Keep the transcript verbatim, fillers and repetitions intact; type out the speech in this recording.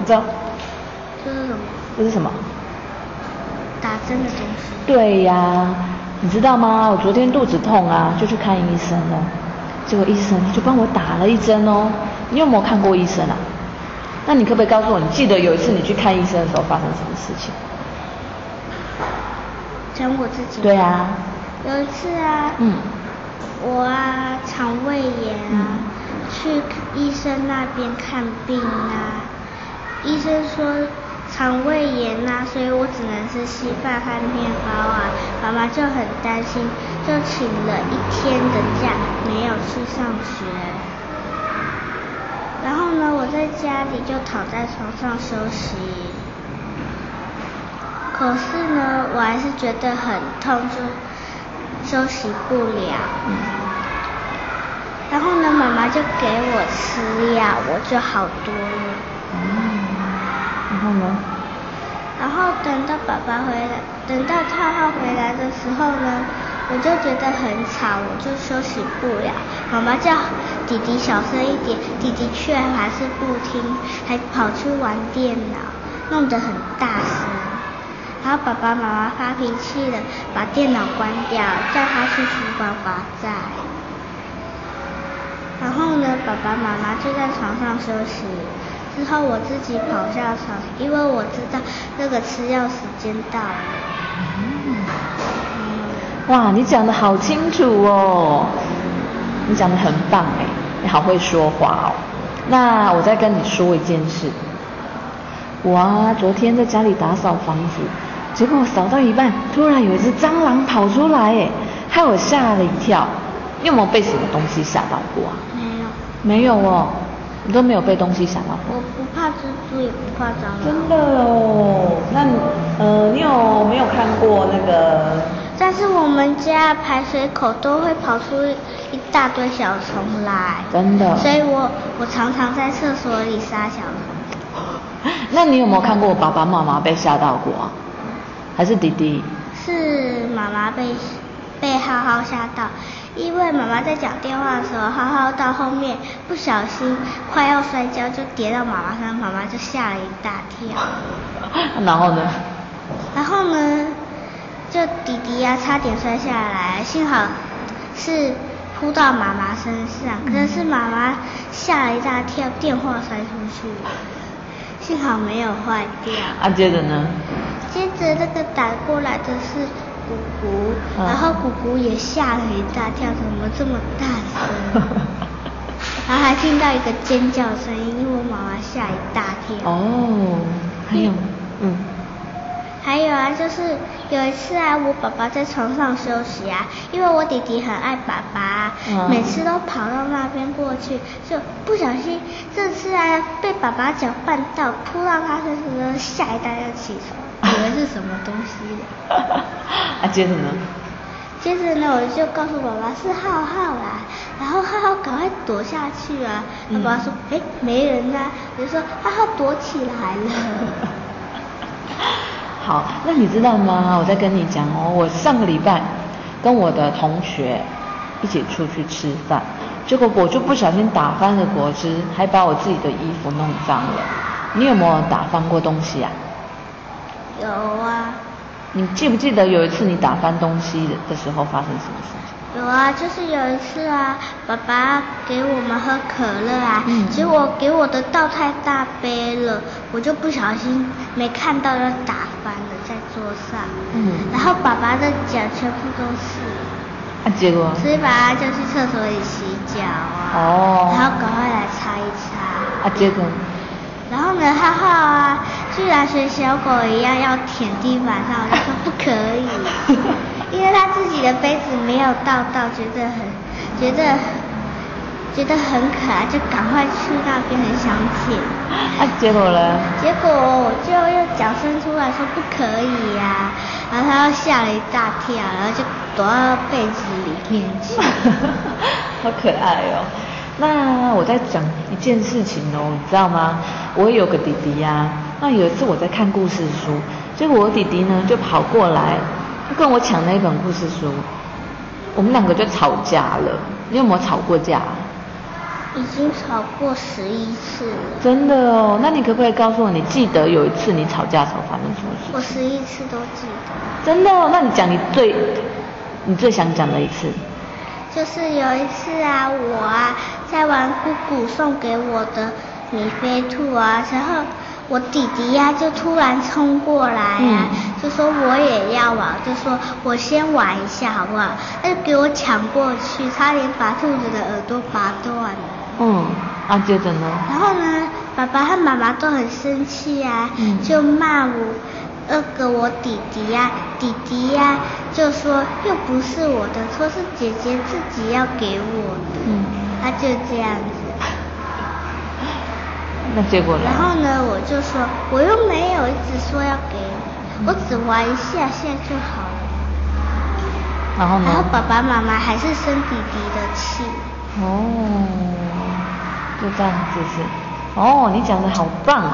知道？ 这是什么？ 这是什么？ 打针的东西。 对呀，你知道吗？我昨天肚子痛啊，就去看医生了，结果医生就帮我打了一针哦。你有没有看过医生啊？那你可不可以告诉我，你记得有一次你去看医生的时候发生什么事情？ 讲我自己。 对啊。 有一次啊， 嗯， 我啊肠胃炎啊，嗯、去医生那边看病啊，医生说肠胃炎啊，所以我只能吃稀饭和面包啊。妈妈就很担心，就请了一天的假，没有去上学。然后呢，我在家里就躺在床上休息。可是呢，我还是觉得很痛，就休息不了。嗯、然后呢，妈妈就给我吃药，我就好多了。 嗯，然后呢？ 然后等到爸爸回来，等到浩浩回来的时候呢，我就觉得很吵，我就休息不了。妈妈叫弟弟小声一点，弟弟却还是不听，还跑去玩电脑，弄得很大声。然后爸爸妈妈发脾气了，把电脑关掉，叫他去厨房罚站。然后呢，爸爸妈妈就在床上休息。之后我自己跑下床，因为我知道那个吃药时间到了。 嗯嗯、哇，你讲得好清楚哦，你讲得很棒哎，你好会说话哦。那我再跟你说一件事，我啊昨天在家里打扫房子，结果扫到一半，突然有一只蟑螂跑出来哎，害我吓了一跳。你有没有被什么东西吓到过啊？ 没有。 没有哦。你都没有被东西吓到过？ 我不怕蜘蛛，也不怕蟑螂。 真的哦？那呃，你有没有看过那个？ 但是我们家排水口都会跑出一大堆小虫来。 真的。 所以我我常常在厕所里杀小虫。 那你有没有看过我爸爸妈妈被吓到过啊？还是弟弟？ 是妈妈被被浩浩吓到。因为妈妈在讲电话的时候，浩浩到后面不小心快要摔跤，就跌到妈妈上，妈妈就吓了一大跳。 然后呢？ 然后呢，就弟弟呀、啊、差点摔下来，幸好是扑到妈妈身上，可是妈妈吓了一大跳，电话摔出去，幸好没有坏掉。 啊，接着呢？ 接着那个打过来的是姑姑，然后姑姑也吓了一大跳，怎么这么大声？然后还听到一个尖叫声音，因为我妈妈吓一大跳。 哦，还有，嗯， 还有啊，就是有一次啊，我爸爸在床上休息啊，因为我弟弟很爱爸爸，嗯、每次都跑到那边过去，就不小心这次啊被爸爸脚绊到，扑到他身上，吓一大跳起床，以为是什么东西。 啊，接着呢？ 接着呢，我就告诉爸爸是浩浩啦，然后浩浩赶快躲下去啊。嗯、爸爸说：“哎，没人啊。”我就说：“浩浩躲起来了。” 好，那你知道吗？我再跟你讲哦，我上个礼拜跟我的同学一起出去吃饭，结果我就不小心打翻了果汁，还把我自己的衣服弄脏了。你有没有打翻过东西啊？ 有啊。 你记不记得有一次你打翻东西的时候发生什么事情？ 有啊，就是有一次啊，爸爸给我们喝可乐啊，嗯、结果给我的倒太大杯了，我就不小心没看到就打翻了在桌上，嗯，然后爸爸的脚全部都是， 啊，结果？ 所以爸爸就去厕所里洗脚啊， 哦， 然后赶快来擦一擦， 啊，结果？ 然后呢，浩浩啊，居然学小狗一样要舔地板上，我就说不可以，因为他自己的杯子没有倒到，觉得很觉得觉得很可爱，就赶快去那边很想舔。 啊，结果呢？ 结果我就又脚伸出来说不可以呀、啊，然后他又吓了一大跳，然后就躲到被子里面去。 好可爱哦。那我在讲一件事情哦，你知道吗？我也有个弟弟呀、啊。那有一次我在看故事书，结果我弟弟呢就跑过来，就跟我抢那一本故事书，我们两个就吵架了。你有没有吵过架？ 已经吵过十一次了。 真的哦？那你可不可以告诉我，你记得有一次你吵架时候发生什么事？ 我十一次都记得。 真的哦？那你讲你最你最想讲的一次？ 就是有一次啊，我啊在玩姑姑送给我的米菲兔啊，然后我弟弟呀、啊、就突然冲过来啊，嗯、就说我也要玩，就说我先玩一下好不好？他就给我抢过去，差点把兔子的耳朵拔断了。 嗯，啊接着呢？然后呢，爸爸和妈妈都很生气啊，嗯、就骂我那个我弟弟呀、啊，弟弟呀、啊、就说又不是我的错，是姐姐自己要给我的。嗯，他就这样子。 那结果呢？ 然后呢，我就说我又没有一直说要给你，我只玩一下下就好了。 然后呢？ 然后爸爸妈妈还是生弟弟的气。 哦，就这样子是。哦，你讲的好棒哦。